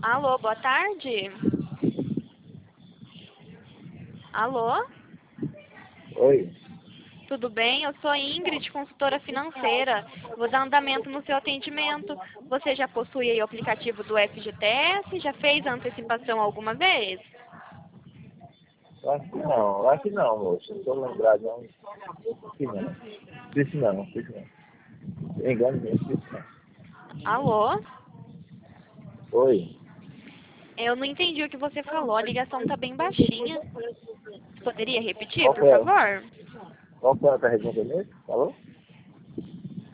Alô, boa tarde. Alô, Oi. tudo bem? Eu sou a Ingrid, consultora financeira. Vou dar andamento no seu atendimento. Você já possui aí o aplicativo do FGTS? Já fez a antecipação alguma vez? Acho que não, moço. Não estou lembrado, não. Acho que não. Disse não, disse não. Engano mesmo, disse não. Alô? Oi. Eu não entendi o que você falou. A ligação está bem baixinha. Poderia repetir, Qual por foi, favor? qual foi a pergunta mesmo? Falou?